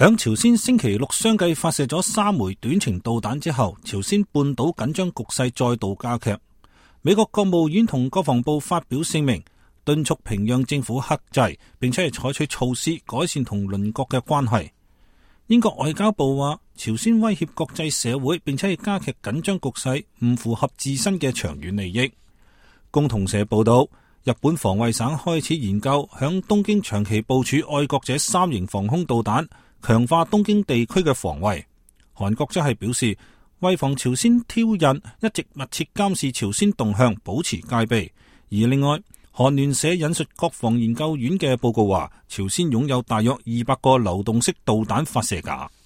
響朝鮮星期六相繼發射咗3枚短程導彈之後，朝鮮半島緊張局勢再度加劇。美國國務院同國防部發表聲明，敦促平壤政府克制，並且係採取措施改善同鄰國嘅關係。英國外交部話，朝鮮威脅國際社會，並且係加劇緊張局勢，唔符合自身嘅長遠利益。共同社報道，日本防衛省開始研究響東京長期部署愛國者3型防空導彈，強化東京地區嘅防衛。韓國則係表示，為防朝鮮挑釁，一直密切監視朝鮮動向，保持戒備。而另外，韓聯社引述國防研究院嘅報告話，朝鮮擁有大約200個流動式導彈發射架。